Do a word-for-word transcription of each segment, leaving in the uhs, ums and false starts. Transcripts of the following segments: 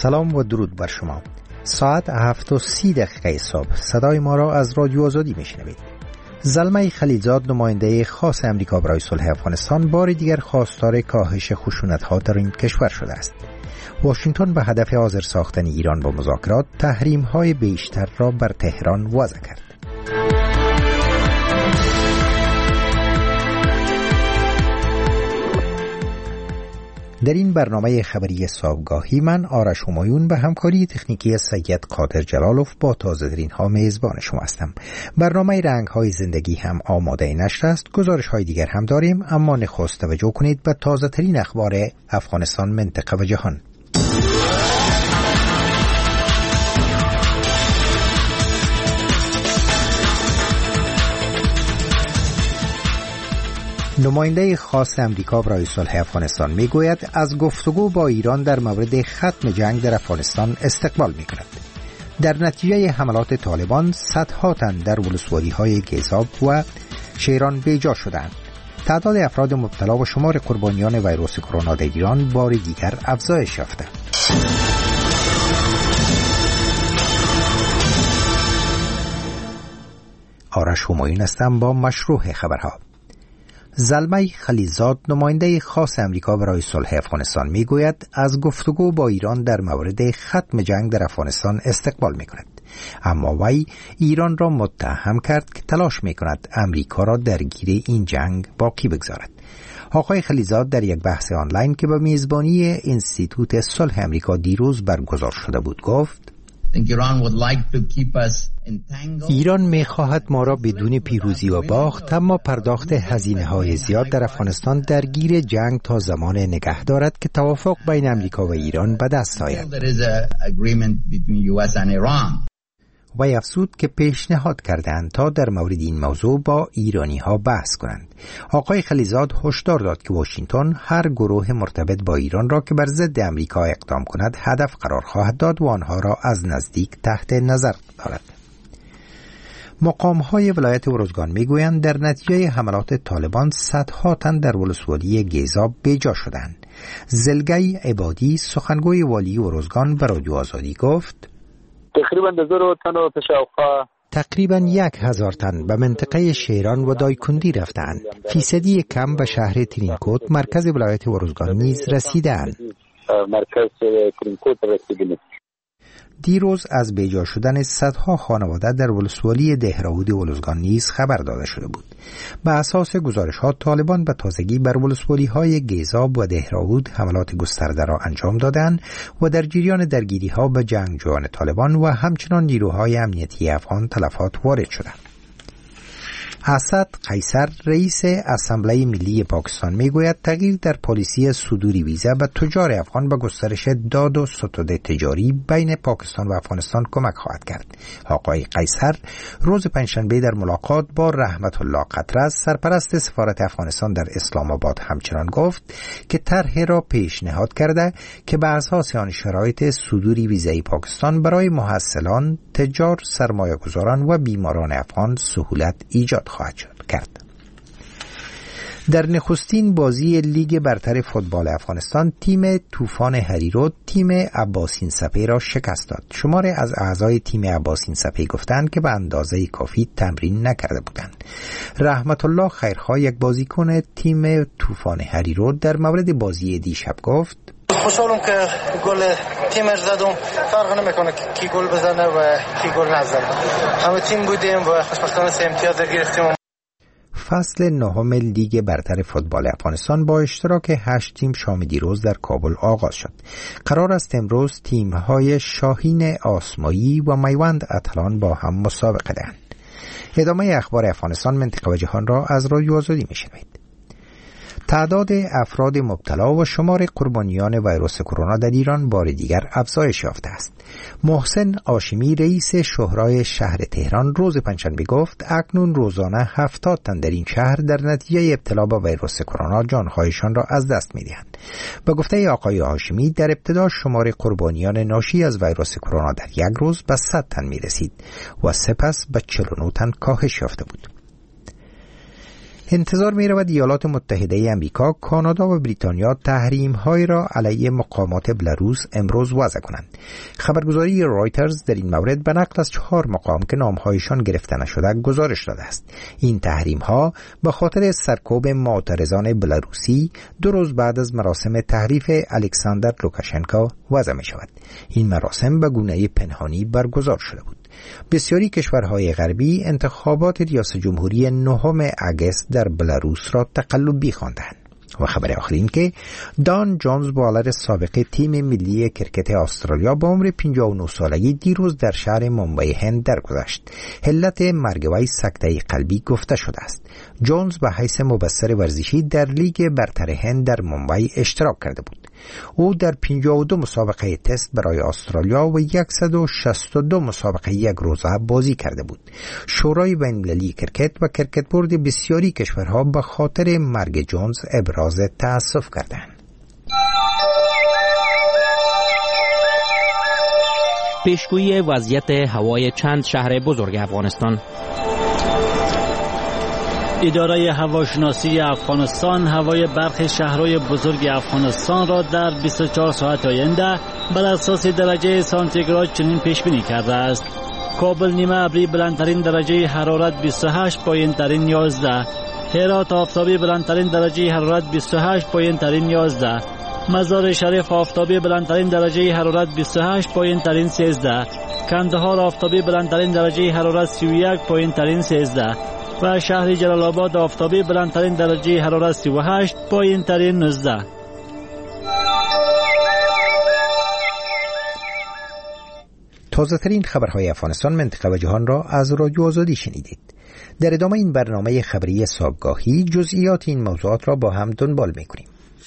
سلام و درود بر شما. ساعت هفت و سی دقیقه صبح صدای ما را از رادیو آزادی میشنوید. زلمه خلیلزاد، نماینده خاص امریکا برای صلح افغانستان، بار دیگر خواستار کاهش خشونت‌ها در این کشور شده است. واشنگتن به هدف حاضر ساختن ایران با مذاکرات تحریم‌های بیشتر را بر تهران وضع کرد. در این برنامه خبری صبحگاهی من آرش همایون به همکاری تکنیکی سید قادر جلالوف با تازه‌ترین ها میزبان شما هستم. برنامه رنگ های زندگی هم آماده نشر است. گزارش های دیگر هم داریم، اما نخست توجه کنید به تازه ترین اخبار افغانستان، منطقه و جهان. نماینده خاص امریکا برای صلح افغانستان میگوید از گفتگو با ایران در مورد ختم جنگ در افغانستان استقبال میکند. در نتیجه حملات طالبان صدها تن در ولسوالی‌های گیزاب و شیران بیجا شدند. تعداد افراد مبتلا و شمار قربانیان ویروس کرونا در ایران بار دیگر افزایش یافته. آرش همایون هستم با مشروع خبرها. زلمه خلیلزاد، نماینده خاص امریکا برای صلح افغانستان، میگوید از گفتگو با ایران در مورد ختم جنگ در افغانستان استقبال میکند، اما وی ایران را متهم کرد که تلاش میکند امریکا را درگیر این جنگ باقی بگذارد. آقای خلیلزاد در یک بحث آنلاین که به میزبانی انستیتوت صلح امریکا دیروز برگزار شده بود گفت: ایران می‌خواهد ما را بدون پیروزی و باخت، اما پرداخت هزینه‌های زیاد در افغانستان درگیر جنگ تا زمان نگه دارد که توافق بین امریکا و ایران به دست آید. و افزود که پیشنهاد کردند تا در مورد این موضوع با ایرانی‌ها بحث کنند. آقای خلیلزاد هشدار داد که واشنگتن هر گروه مرتبط با ایران را که بر ضد امریکا اقدام کند هدف قرار خواهد داد و آنها را از نزدیک تحت نظر دارد. مقام‌های ولایت ارزگان می‌گویند در نتیجه حملات طالبان صدها تن در ولسوالی گیزاب بیجا شدند. زلگی عبادی، سخنگوی والی ارزگان، به رادیو آزادی گفت: تقریبا هزار تن و تشاوخا تقریبا یک هزار تن به منطقه شیران و دایکندی رفتند. فیصدی کم به شهر ترینکوت، مرکز ولایت ارزگان نیز رسیدند. مرکز ترینکوت رسیدند. دیروز از بیجا شدن صدها خانواده در ولسوالی دهراود ولسگان نیز خبر داده شده بود. به اساس گزارش‌ها طالبان به تازگی بر ولسوالی‌های گیزاب و دهراود حملات گسترده را انجام دادند و در جریان درگیری‌ها به جنگجویان طالبان و همچنان نیروهای امنیتی افغان تلفات وارد شدند. اسد قیصر، رئیس اسامبله ملی پاکستان، میگوید تغییر در پالیسی صدور ویزا به تجار افغان به گسترش داد و ستد تجاری بین پاکستان و افغانستان کمک خواهد کرد. آقای قیصر روز پنجشنبه در ملاقات با رحمت الله قطرز، سرپرست سفارت افغانستان در اسلام آباد، همچنان گفت که طرح را پیشنهاد کرده که به اساس آن شرایط صدور ویزای پاکستان برای محصلان، تجار، سرمایه‌گذاران و بیماران افغان سهولت ایجاد خواهد کرد. در نخستین بازی لیگ برتر فوتبال افغانستان، تیم طوفان هریرود تیم عباسین سپه را شکست داد. شماری از اعضای تیم عباسین سپه گفتند که به اندازه کافی تمرین نکرده بودند. رحمت الله خیرخواه، یک بازیکن تیم طوفان هریرود، در مورد بازی دیشب گفت: خوشحالم که گل تیمش زدم. فرق نمیکنه کی گل بزنه و کی گل نزنه. همه تیم بودیم و خوشبختانه سه امتیاز گرفتیم. فصل نهم لیگ برتر فوتبال افغانستان با اشتراک هشت تیم شام دیروز در کابل آغاز شد. قرار است امروز تیم‌های شاهین آسمایی و میوند اتلان با هم مسابقه دهند. ادامه اخبار افغانستان، منطقه و جهان را از رادیو آزادی میشنوید. تعداد افراد مبتلا و شمار قربانیان ویروس کرونا در ایران بار دیگر افزایش یافته است. محسن هاشمی، رئیس شورای شهر تهران، روز پنجشنبه گفت اکنون روزانه هفتاد تن در این شهر در نتیجه ابتلا با ویروس کرونا جانهایشان را از دست می‌دهند. به گفته آقای هاشمی، در ابتدا شمار قربانیان ناشی از ویروس کرونا در یک روز به صد تن می‌رسید و سپس به چهل و نه تن کاهش یافته بود. انتظار می رود ایالات متحده امریکا، کانادا و بریتانیا تحریم های را علیه مقامات بلاروس امروز وضع کنند. خبرگزاری رایترز در این مورد به نقل از چهار مقام که نامهایشان گرفته نشده گزارش داده است. این تحریم ها به خاطر سرکوب معترضان بلاروسی دو روز بعد از مراسم تحریف الکساندر لوکاشنکو وضع می شود. این مراسم به گونه پنهانی برگزار شده بود. بسیاری کشورهای غربی انتخابات ریاست جمهوری نهم اگست در بلاروس را تقلبی خواندند. و خبر آخر این که دان جونز بالر سابق تیم ملی کرکت استرالیا با عمر پنجاه و نه سالگی دیروز در شهر مومبای هند درگذشت. علت مرگ وی سکته قلبی گفته شده است. جونز به حیث مبصر ورزشی در لیگ برتر هند در مومبای اشتراک کرده بود. او در پنجاه و دو مسابقه تست برای استرالیا و صد و شصت و دو مسابقه یک روزه بازی کرده بود. شورای بین‌المللی کرکت و کرکت بورد بسیاری کشورها به خاطر مرگ جونز ابراز تأسف کردند. پیشگویی وضعیت هوای چند شهر بزرگ افغانستان. اداره هواشناسی افغانستان هوای برخی شهرهای بزرگ افغانستان را در بیست و چهار ساعت آینده بر اساس درجه سانتیگراد چنین پیش بینی کرده است: کابل نیمه ابری بلندترین درجه حرارت بیست و هشت پایین ترین یازده، هرات آفتابی بلندترین درجه حرارت بیست و هشت پایین ترین یازده، مزار شریف آفتابی بلندترین درجه حرارت بیست و هشت پایین ترین سیزده، کندهار آفتابی بلندترین درجه حرارت سی و یک پایین ترین سیزده و شهر جلال آباد آفتابی بلندترین درجه حرارت سی و هشت پایین ترین نوزده. تازه ترین خبرهای افغانستان، منطقه و جهان را از رادیو آزادی شنیدید. در ادامه این برنامه خبری صبحگاهی جزئیات این موضوعات را با هم دنبال می‌کنیم.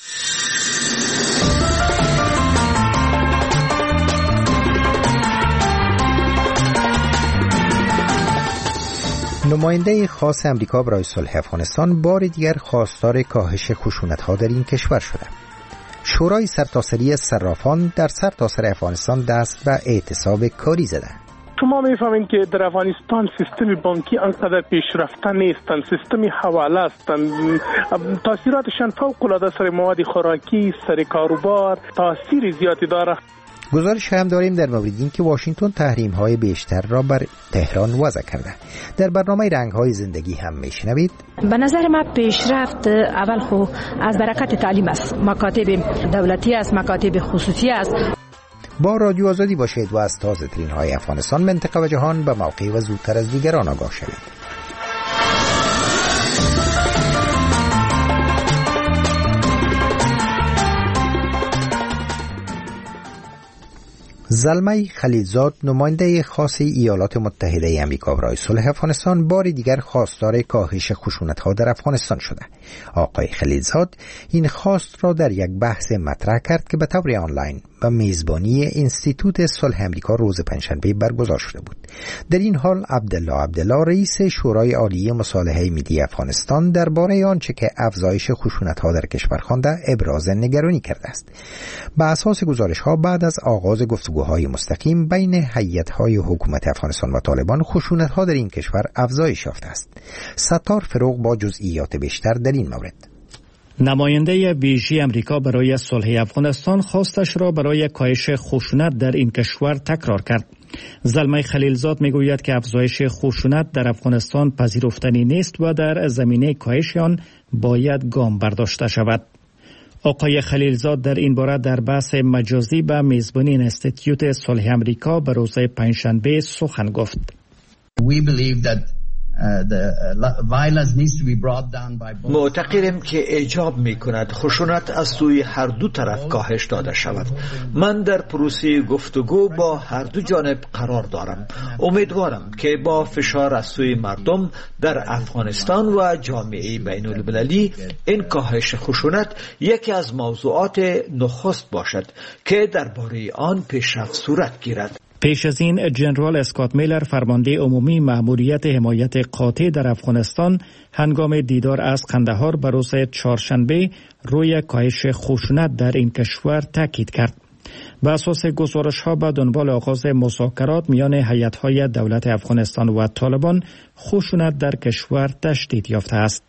نماینده خاص امریکا برای صلح افغانستان بار دیگر خواستار کاهش خشونت‌ها در این کشور شده. شورای سرتاسری صرافان در سرتاسر افغانستان دست به اعتصاب کاری زده. شما میفهمین که در افغانستان سیستم بانکی انقدر پیشرفته نیستن، سیستم حواله هستن، تاثیراتشان فوق‌العاده سر مواد خوراکی، سر کاروبار تاثیر زیادی داره. گزارش هم داریم در مورد این که واشنگتن تحریم‌های بیشتر را بر تهران وضع کرده. در برنامه رنگ‌های زندگی هم میشنوید. به نظر من پیشرفت اول خو از برکت تعلیم است، مکاتب دولتی است، مکاتب خصوصی است. با رادیو آزادی باشید و از تازه ترین های افغانستان، منطقه و جهان به موقع و زودتر از دیگران آگاه شوید. زلمه خلیلزاد، نماینده خاص ایالات متحده آمریکا برای صلح افغانستان، بار دیگر خواستار کاهش خشونت‌ها در افغانستان شده. آقای خلیلزاد این خواست را در یک بحث مطرح کرد که به طور آنلاین و میزبانی انستیتوت صلح آمریکا روز پنجشنبه برگزار شده بود. در این حال عبدالله عبدالله، رئیس شورای عالی مصالحه ملی افغانستان، درباره آنچه که افزایش خشونت‌ها در کشور خوانده ابراز نگرانی کرده است. بر اساس گزارش‌ها بعد از آغاز گفتگوهای مستقیم بین هیئت‌های حکومت افغانستان و طالبان، خشونت‌ها در این کشور افزایش یافته است. ستار فروغ با جزئیات بیشتر در این مورد. نماینده ویژه امریکا برای صلح افغانستان خواستش را برای کاهش خشونت در این کشور تکرار کرد. زلمه خلیلزاد میگوید که افزایش خشونت در افغانستان پذیرفتنی نیست و در زمینه کاهش آن باید گام برداشته شود. آقای خلیلزاد در این باره در بحث مجازی به میزبانی انستیتوت صلح امریکا به روز پنجشنبه سخن گفت. We believe that معتقدیم که ایجاب می کند خشونت از سوی هر دو طرف کاهش داده شود. من در پروسه گفتگو با هر دو جانب قرار دارم. امیدوارم که با فشار از سوی مردم در افغانستان و جامعه بین المللی این کاهش خشونت یکی از موضوعات نخست باشد که درباره آن پیشرفت صورت گیرد. پیش از این جنرال اسکات میلر، فرمانده عمومی مأموریت حمایت قاطع در افغانستان، هنگام دیدار از قندهار به روز چهارشنبه روی کاهش خشونت در این کشور تاکید کرد. به اساس گزارش‌ها به دنبال آغاز مذاکرات میان هیئت‌های دولت افغانستان و طالبان، خشونت در کشور تشدید یافته است.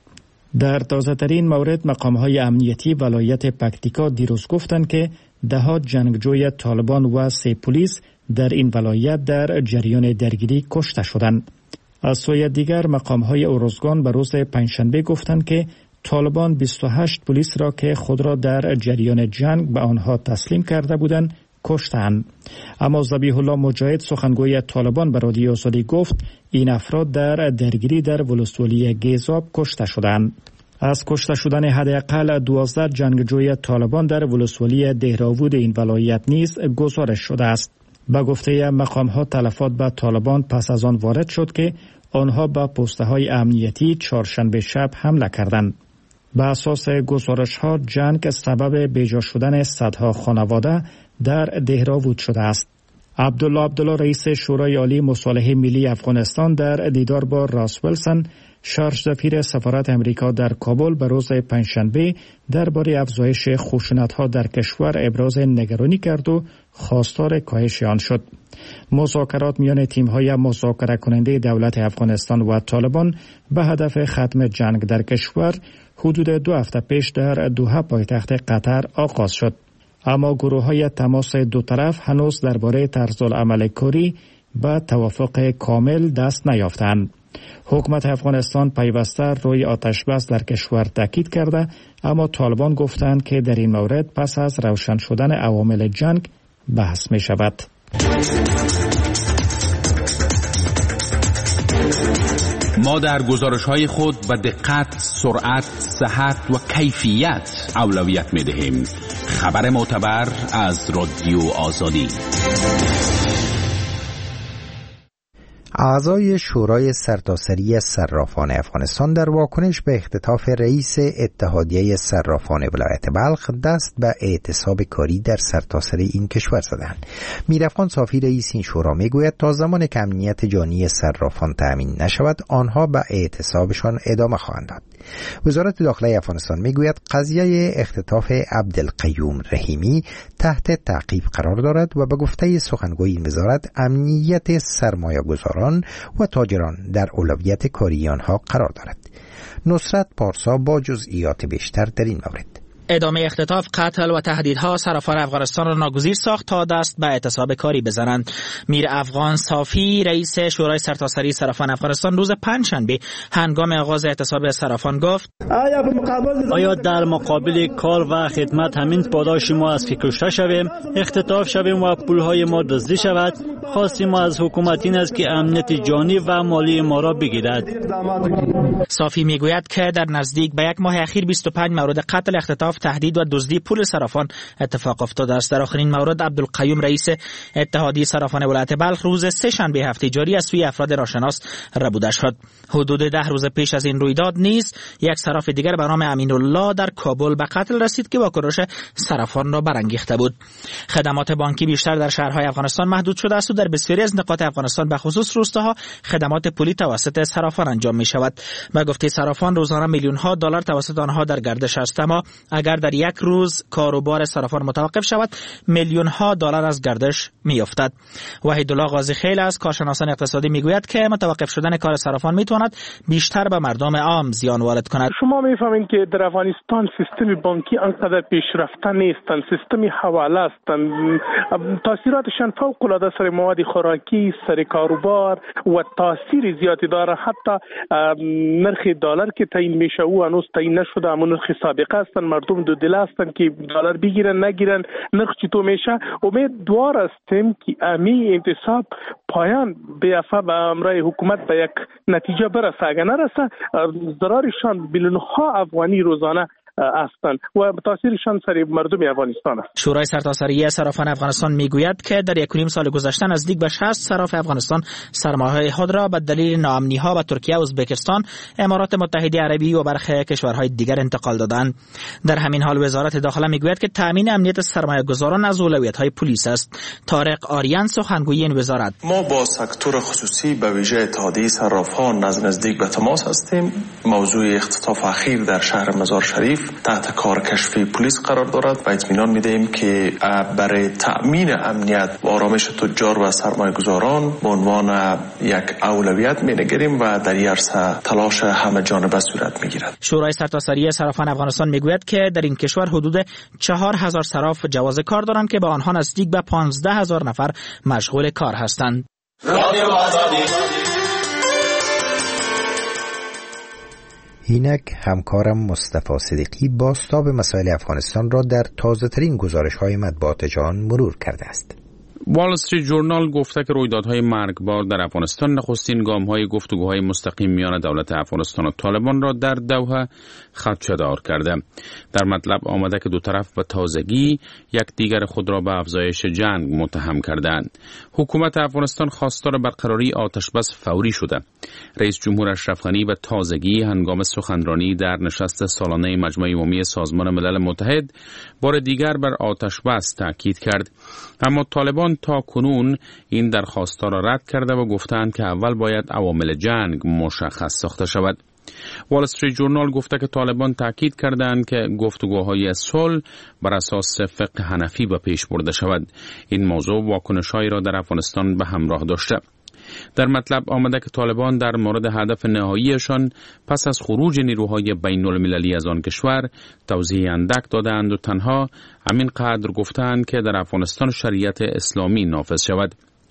در تازه ترین مورد مقام‌های امنیتی ولایت پکتیکا دیروز گفتند که دهها جنگجوی طالبان و سه پلیس در این ولایت در جریان درگیری کشته شدند. از سوی دیگر مقام‌های اورزگان به روز پنجشنبه گفتند که طالبان بیست و هشت پلیس را که خود را در جریان جنگ به آنها تسلیم کرده بودند کشتند. اما ذبیح الله مجاهد سخنگوی طالبان به رادیو آزادی گفت این افراد در درگیری در ولسوالی گیزاب کشته شدند. از کشته شدن حداقل دوازده جنگجوی طالبان در ولسوالی دهراوود این ولایت نیز گزارش شده است. به گفته مقام‌ها تلفات به طالبان پس از آن وارد شد که آنها به پست‌های امنیتی چهارشنبه شب حمله کردند. به اساس گزارش‌ها جنگ سبب بیجا شدن صدها خانواده در دهراوود شده است. عبدالله عبدالله رئیس شورای عالی مصالحه ملی افغانستان در دیدار با راس ویلسون شارژ سفیر سفارت امریکا در کابل به روز پنجشنبه درباره افزایش خشونت‌ها در کشور ابراز نگرانی کرد و خواستار کاهش آن شد. مذاکرات میان تیم‌های مذاکره کننده دولت افغانستان و طالبان به هدف ختم جنگ در کشور حدود دو هفته پیش در دوحه پایتخت قطر آغاز شد. اما گروه‌های تماس دو طرف هنوز درباره طرزالعمل کاری به توافق کامل دست نیافتند. حکومت افغانستان پیوسته روی آتش بس در کشور تاکید کرده، اما طالبان گفتند که در این مورد پس از روشن شدن عوامل جنگ بحث می شود. ما در گزارش‌های خود به دقت، سرعت، صحت و کیفیت اولویت می‌دهیم. خبر معتبر از رادیو آزادی. اعضای شورای سرتاسری صرافان افغانستان در واکنش به اختطاف رئیس اتحادیه صرافان ولایت بلخ دست به اعتصاب کاری در سرتاسر این کشور زدند. میرافخان صافی رئیس این شورا میگوید تا زمان که امنیت جانی صرافان تأمین نشود آنها به اعتصابشان ادامه خواهند داد. وزارت داخلی افغانستان میگوید قضیه اختطاف عبدالقیوم رحیمی تحت تعقیب قرار دارد و به گفته سخنگوی این وزارت امنیت سرمایه‌گذاران و تاجران در اولویت کاری آنها قرار دارد. نصرت پارسا با جزئیات بیشتر در این مورد. ادامه اختطاف، قتل و تهدیدها صرافان افغانستان را ناگزیر ساخت تا دست به اعتصاب کاری بزنند. میر افغان صافی رئیس شورای سرتاسری صرافان افغانستان روز پنجشنبه هنگام آغاز اعتصاب صرافان گفت: آیا در مقابل کار و خدمت همین پاداش ما از که کشته شویم، اختطاف شویم و پولهای ما دزدی شود؟ خواست ما از حکومت این است که امنیت جانی و مالی ما را بگیرد. صافی میگوید که در نزدیک به یک ماه اخیر بیست و پنج مورد قتل، اختطاف، تهدید و دزدی پول صرافان اتفاق افتاده است. در آخرین مورد عبدالقیوم رئیس اتحادیه صرافان ولایت بلخ روز سه شنبه هفته جاری از سوی افراد ناشناس ربوده شد. حدود ده روز پیش از این رویداد نیز یک صراف دیگر به نام امین الله در کابل به قتل رسید که واکنش صرافان را برانگیخته بود. خدمات بانکی بیشتر در شهرهای افغانستان محدود شده است و در بسیاری از نقاط افغانستان به خصوص روستاها خدمات پولی توسط صرافان انجام می شود. به گفته صرافان روزانه میلیون ها دلار توسط آنها در گردش است، اما اگر در یک روز کاروبار صرافان متوقف شود میلیون ها دلار از گردش می افتد. وحیدالله غازی خیل از کارشناسان اقتصادی میگوید که متوقف شدن کار صرافان میتواند بیشتر به مردم عام زیان وارد کند. شما میفهمید که در افغانستان سیستم بانکی انقدر پیشرفته نیستند، سیستم حواله هستند، تاثیراتشان فوق العاده سر مواد خوراکی، سر کاروبار و تاثیر زیادی داره. حتی نرخ دلار که تعیین میشه او هنوز تعیین نشده، همون نرخ سابقه هستند. مردم دو دل هستند که دلار بگیرن نگیرن نرخ چطور میشه. امیدوار هستیم که امی انتصاب پایان بیافته به امرای حکومت به یک نتیجه برسه. اگر نرسه ضررشان میلیون ها افغانی روزانه هستند و تاثیرشان سر مردم افغانستان است. شورای سرتاسری صرافان افغانستان میگوید که در یک و نیم سال گذشته نزدیک به شصت صراف افغانستان سرمایه‌های خود را به دلیل ناامنی‌ها به ترکیه، ازبکستان، امارات متحده عربی و برخی کشورهای دیگر انتقال دادند. در همین حال وزارت داخله میگوید که تامین امنیت سرمایه‌گذاران از اولویت‌های پلیس است. طارق آریان سخنگوی این وزارت: ما با سکتور خصوصی به ویژه اتحادیه صرافان از نزدیک به تماس هستیم. موضوع اختطاف اخیر در شهر مزار شریف کثیف تحت کار کشفی پلیس قرار دارد و اطمینان میدهیم که برای تأمین امنیت و آرامش تجار و سرمایه‌گذاران به عنوان یک اولویت می‌نگریم و در این عرصه تلاش همه جانبه صورت می‌گیرد. شورای سرتاسری صرافان افغانستان میگوید که در این کشور حدود چهار هزار صراف جواز کار دارند که به آنها نزدیک به پانزده هزار نفر مشغول کار هستند. اینک همکارم مصطفی صدیقی بازتاب مسائل افغانستان را در تازه ترین گزارش های مطبوعات جهان مرور کرده است. وال استریت ژورنال گفته که رویدادهای مرگبار در افغانستان نخستین گام‌های گفتگوهای مستقیم میان دولت افغانستان و طالبان را در دوحه خدشه‌دار کرده. در مطلب آمده که دو طرف به تازگی یکدیگر خود را به افزایش جنگ متهم کردند. حکومت افغانستان خواستار برقراری آتشبس فوری شده. رئیس جمهور اشرف غنی به تازگی هنگام سخنرانی در نشست سالانه مجمع عمومی سازمان ملل متحد بار دیگر بر آتشبس تاکید کرد. اما طالبان تا کنون این درخواست را رد کرده و گفتند که اول باید عوامل جنگ مشخص ساخته شود. وال استریت ژورنال گفته که طالبان تاکید کردند که گفتگوهای صلح بر اساس فقه حنفی به پیش برده شود. این موضوع واکنش‌هایی را در افغانستان به همراه داشته. در مطلب آمده که طالبان در مورد هدف نهاییشان پس از خروج نیروهای بین المللی از آن کشور توضیح اندک دادند و تنها همین قدر گفتند که در افغانستان شریعت اسلامی نافذ شود.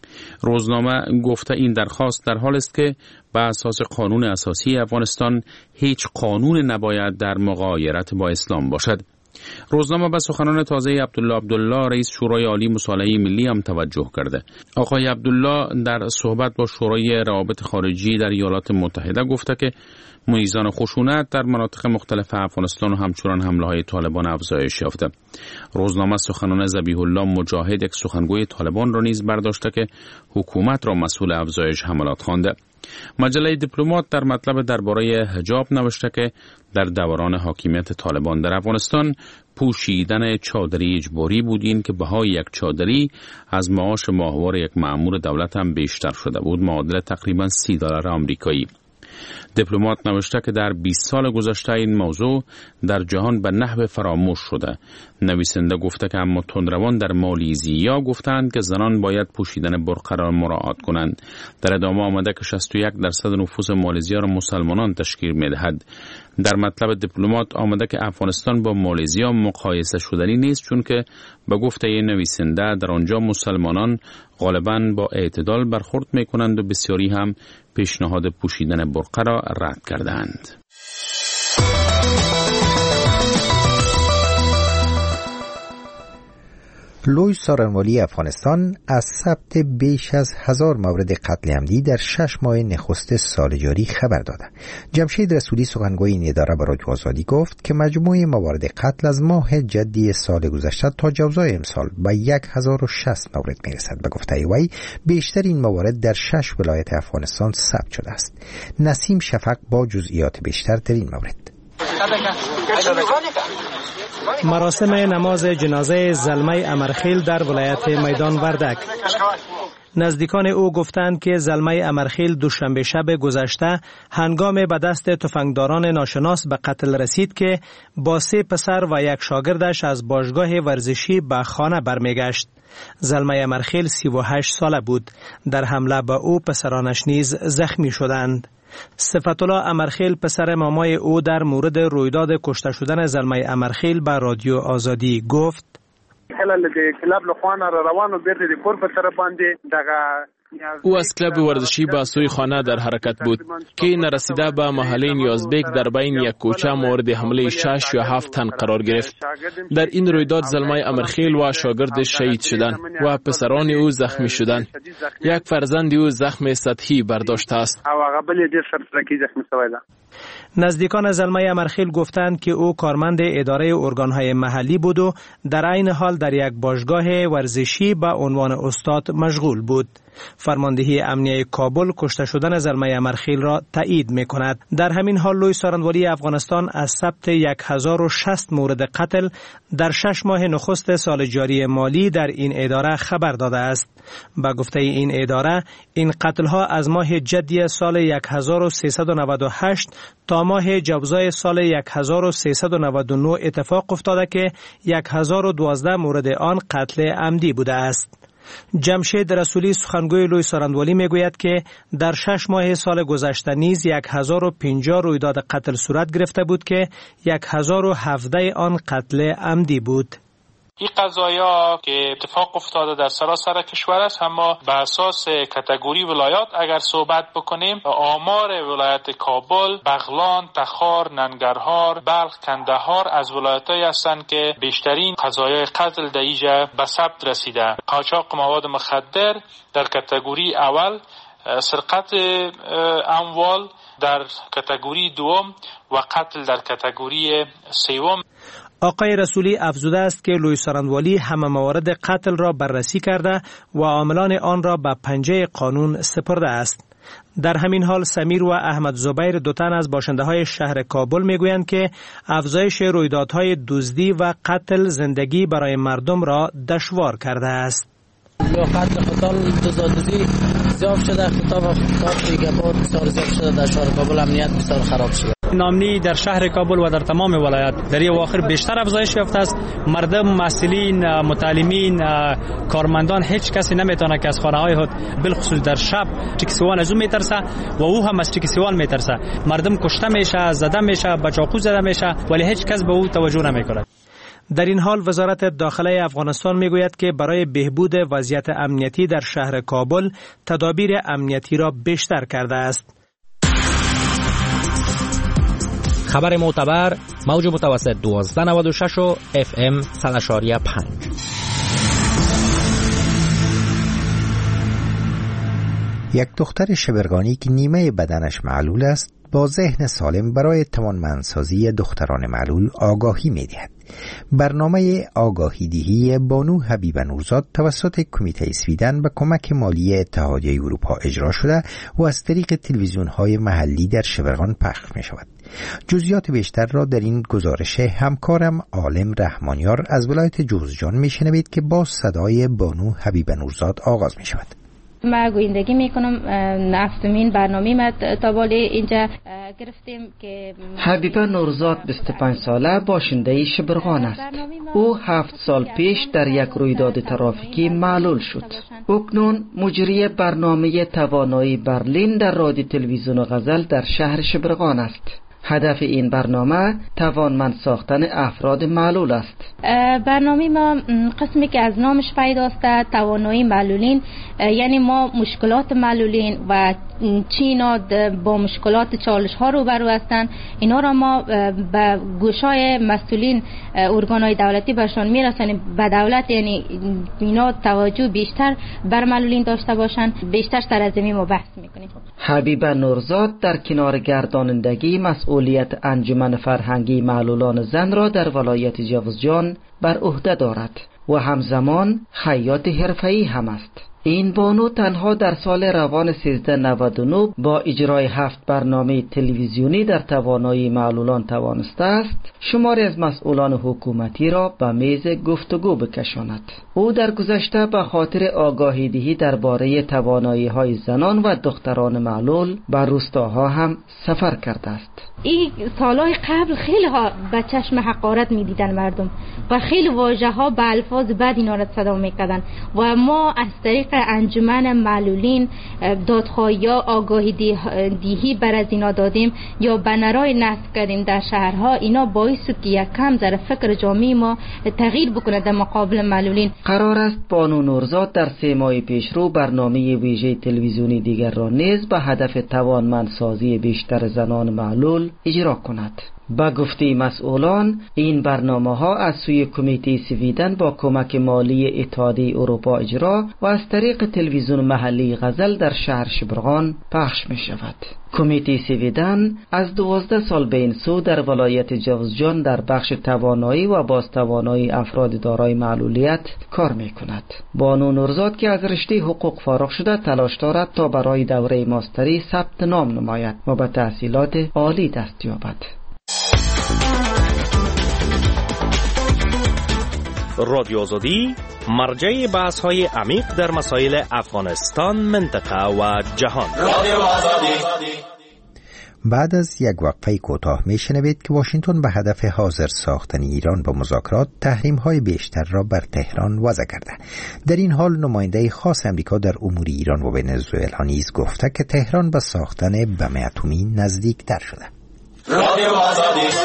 روزنامه گفته این درخواست در حال است که به اساس قانون اساسی افغانستان هیچ قانون نباید در مغایرت با اسلام باشد. روزنامه به سخنان تازه عبدالله عبدالله رئیس شورای عالی مصالحه ملی هم توجه کرده. آقای عبدالله در صحبت با شورای روابط خارجی در ایالات متحده گفته که میزان خشونت در مناطق مختلف افغانستان و همچنان حمله‌های طالبان افزایش یافته. روزنامه سخنان ذبیح الله مجاهد یک سخنگوی طالبان را نیز برداشته که حکومت را مسئول افزایش حملات خوانده. مجله دیپلمات در مطلب درباره حجاب نوشته که در دوران حاکمیت طالبان در افغانستان پوشیدن چادری اجباری بود، این که بهای یک چادری از معاش ماهوار یک مأمور دولت هم بیشتر شده بود، معادل تقریبا سی دلار آمریکایی. دیپلمات نوشته که در بیست سال گذشته این موضوع در جهان به نحو فراموش شده. نویسنده گفته که اما تندروان در مالیزیا گفتند که زنان باید پوشیدن برقه را مراعات کنند. در ادامه آمده که شصت و یک درصد نفوس مالزیا را مسلمانان تشکیل می‌دهد. در مطلب دیپلمات آمده که افغانستان با مالزیا مقایسه شدنی نیست، چون که به گفته نویسنده در آنجا مسلمانان غالباً با اعتدال برخورد می‌کنند و بسیاری هم پیشنهاد پوشیدن برقه را رد کردند. لوی سارنوالی افغانستان از ثبت بیش از هزار مورد قتل عمدی در شش ماه نخست سال جاری خبر داده. جمشید رسولی سخنگوی این اداره به رادیو آزادی گفت که مجموع موارد قتل از ماه جدی سال گذشته تا جوزای امسال به صد و شصت مورد میرسد. به گفته وی بیشتر این موارد در شش ولایت افغانستان ثبت شده است. نسیم شفق با جزئیات بیشتر در این مورد. مراسم نماز جنازه زلمه امرخیل در ولایت میدان وردک. نزدیکان او گفتند که زلمه امرخیل دوشنبه شب گذشته هنگام به دست تفنگداران ناشناس به قتل رسید که با سه پسر و یک شاگردش از باشگاه ورزشی به خانه برمیگشت. زلمه امرخیل سی و هشت ساله بود. در حمله به او پسرانش نیز زخمی شدند. صفت الله امرخیل پسر مامای او در مورد رویداد کشته شدن زلمه امرخیل به رادیو آزادی گفت: او از کلب ورزشی به سوی خانه در حرکت بود که نرسیده به محله نیازبیک در بین یک کوچه مورد حمله شش یا هفت تن قرار گرفت. در این رویداد زلمه امرخیل و شاگردش شهید شدند و پسران او زخمی شدند. یک فرزند او زخم سطحی برداشته است. نزدیکان زلمه امرخیل گفتند که او کارمند اداره ارگانهای محلی بود و در عین حال در یک باشگاه ورزشی به عنوان استاد مشغول بود. فرماندهی امنیه کابل کشته شدن زلمه امرخیل را تایید می کند. در همین حال لوی سارنوالی افغانستان از ثبت صد و شصت مورد قتل در شش ماه نخست سال جاری مالی در این اداره خبر داده است. با گفته این اداره این قتل‌ها از ماه جدی سال هزار و سیصد و نود و هشت تا ماه جوزای سال هزار و سیصد و نود و نه اتفاق افتاده که هزار و دوازده مورد آن قتل عمدی بوده است. جمشید رسولی سخنگوی لوی سارندوالی میگوید که در شش ماه سال گذشته نیز هزار و پنجاه رویداد قتل صورت گرفته بود که هزار و هفده آن قتل عمدی بود. این قضایا که اتفاق افتاده در سراسر کشور است، اما به اساس کاتگوری ولایات اگر صحبت بکنیم، آمار ولایت کابل، بغلان، تخار، ننگرهار، بلخ، کندهار از ولایت‌هایی هستند که بیشترین قضایای قتل در اینجا به ثبت رسیده. قاچاق مواد مخدر در کاتگوری اول، سرقت اموال در کاتگوری دوم و قتل در کاتگوری سوم. آقای رسولی افزوده است که لوی سارندوالی همه موارد قتل را بررسی کرده و عاملان آن را به پنجه قانون سپرده است. در همین حال سمیر و احمد زبیر دو تن از باشنده های شهر کابل میگویند که افزایش رویدادهای دزدی و قتل زندگی برای مردم را دشوار کرده است. قتل قتال دزدی زیاد شده، خطاب خطاب دیگه بود بسیار زیاد شده در شهر کابل، امنیت بسیار خراب شده. نامنی در شهر کابل و در تمام ولایت در این اواخر بیشتر افزایش یافته است. مردم، مسئولین، متعلمین، کارمندان، هیچ کسی نمیتونه که از خانه های خود بالخصوص در شب چکسیوان از او میترسه و او هم از چکسیوان میترسه. مردم کشته میشه، زده میشه، با چاقو زده میشه، ولی هیچ کس به او توجه نمیکنه. در این حال وزارت داخله افغانستان میگوید که برای بهبود وضعیت امنیتی در شهر کابل تدابیر امنیتی را بیشتر کرده است. خبر معتبر، موج متوسط دوازده نود و شش و اف ام صد و پنج. یک دختر شبرغانی که نیمه بدنش معلول است با ذهن سالم برای توانمندسازی دختران معلول آگاهی می‌دهد. برنامه آگاهی دهی بانو حبیب نورزاد توسط کمیته سویدن به کمک مالی اتحادیه اروپا اجرا شده و از طریق تلویزیون‌های محلی در شبرغان پخش می‌شود. جزئیات بیشتر را در این گزارش همکارم عالم رحمانیار از ولایت جوزجان می‌شنوید که با صدای بانو حبیب نورزاد آغاز می‌شود. ما گویندگی میکنم نفتمین برنامه ما تا بالی اینجا گرفتیم که حبیبه نورزاد بیست و پنج ساله باشنده شبرغان است. او هفت سال پیش در یک رویداد ترافیکی معلول شد. اکنون مجری برنامه توانایی برلین در رادیو تلویزیون غزل در شهر شبرغان است. هدف این برنامه توانمند ساختن افراد معلول است. برنامه ما قسمی که از نامش پیداسته توانایی معلولین، یعنی ما مشکلات معلولین و چینا با مشکلات چالش ها روبرو هستند، اینا را ما به گوشای مسئولین ارگانهای دولتی برشان میرسانیم. به دولت یعنی اینا توجه بیشتر بر معلولین داشته باشند. بیشتر سر از زمین ما بحث میکنیم. حبیبه نورزاد در کنار گردانندگی مسئولیت انجمن فرهنگی معلولان زن را در ولایت جوزجان بر عهده دارد و همزمان خیاط حرفه‌ای هم است. این بانو تنها در سال روان سیزده نود و نه با اجرای هفت برنامه تلویزیونی در توانایی معلولان توانسته است شماری از مسئولان حکومتی را به میز گفتگو بکشاند. او در گذشته به خاطر آگاهی دهی درباره توانایی های زنان و دختران معلول به روستاها هم سفر کرده است. این سالهای قبل خیلی ها به چشم حقارت می دیدن مردم و خیلی واژه ها به الفاظ بد اینا را صدا می کردن و ما از طریق انجمن معلولین دادخواهی یا آگاهی دهی بر از اینا دادیم یا بنرای نصب کردیم در شهرها. اینا باعث که یک کم ذره فکر جامعه ما تغییر بکنه در مقابل معلولین. قرار است بانو نورزاد در سه ماه پیش رو برنامه ویژه تلویزیونی دیگر را نیز به هدف توانمندسازی بیشتر زنان معلول اجرا کند. با گفته مسئولان این برنامه ها از سوی کمیته سویدن با کمک مالی اتحادیه اروپا اجرا و از طریق تلویزیون محلی غزل در شهر شبرغان پخش می شود. کمیته سویدن از دوازده سال به این سو در ولایت جوزجان در بخش توانایی و بازتوانایی افراد دارای معلولیت کار می کند. بانو نورزاد که از رشته حقوق فارغ شده تلاش دارد تا برای دوره ماستری ثبت نام نماید و به تحصیلات عالی دست یابد. رادیو آزادی مرجع بحث های عمیق در مسائل افغانستان، منطقه و جهان. رادیو آزادی. بعد از یک وقفه کوتاه میشنوید که واشنگتن به هدف حاضر ساختن ایران با مذاکرات تحریم‌های بیشتر را بر تهران وضع کرده. در این حال نماینده خاص امریکا در امور ایران و ونزوئلا نیز گفته که تهران به ساختن بم اتمی نزدیکتر شده. رادیو آزادی.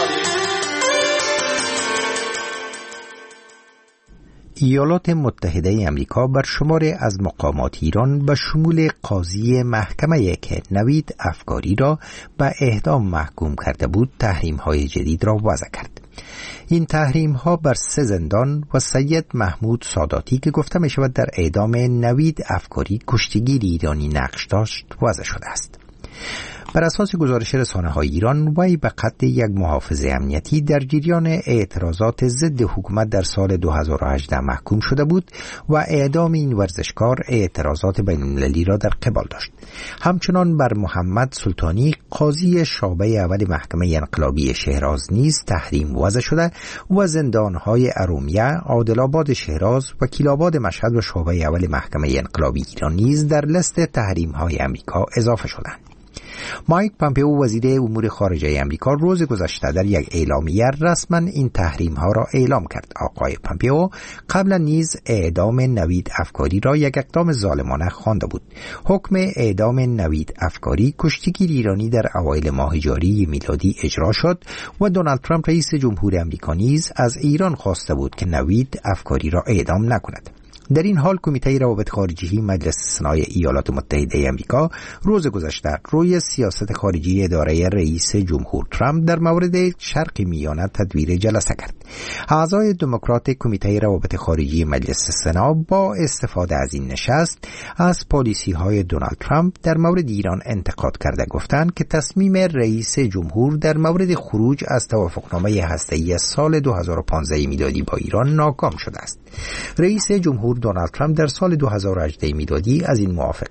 ایالات متحده امریکا بر شماری از مقامات ایران به شمول قاضی محکمه که نوید افکاری را به اعدام محکوم کرده بود تحریم‌های جدید را وضع کرد. این تحریم‌ها بر سه زندان و سید محمود ساداتی که گفته می شود در اعدام نوید افکاری کشتیگیر ایرانی نقش داشت وضع شده است. بر اساس گزارش رسانه‌های ایران، وی به قتل یک محافظ امنیتی در جریان اعتراضات ضد حکومت در سال دو هزار و هجده محکوم شده بود و اعدام این ورزشکار اعتراضات بین‌المللی را در قبال داشت. همچنان بر محمد سلطانی قاضی شعبه اول محکمه انقلابی شهراز نیز تحریم وضع شده و زندان‌های ارومیه، عادل‌آباد شهراز، وکیل‌آباد مشهد و شعبه اول محکمه انقلابی ایران نیز در لیست تحریم‌های امریکا اضافه شدند. مایک پامپئو وزیر امور خارجه امریکا روز گذشته در یک اعلامیه رسما این تحریم ها را اعلام کرد. آقای پامپئو قبلا نیز اعدام نوید افکاری را یک اقدام ظالمانه خوانده بود. حکم اعدام نوید افکاری کشتیگیر ایرانی در اوایل ماه جاری میلادی اجرا شد و دونالد ترامپ رئیس جمهور امریکا نیز از ایران خواسته بود که نوید افکاری را اعدام نکند. در این حال کمیته روابط خارجی مجلس سنای ایالات متحده امریکا روز گذشته روی سیاست خارجی اداره رئیس جمهور ترامپ در مورد شرق میانه تدویر جلسه کرد. اعضای دموکرات کمیته روابط خارجی مجلس سنا با استفاده از این نشست از پالیسی های دونالد ترامپ در مورد ایران انتقاد کرده، گفتند که تصمیم رئیس جمهور در مورد خروج از توافقنامه هسته‌ای سال دو هزار و پانزده میلادی با ایران ناکام شده است. رئیس جمهور دونالد ترامپ در سال دو هزار و هجده میلادی از این موافقت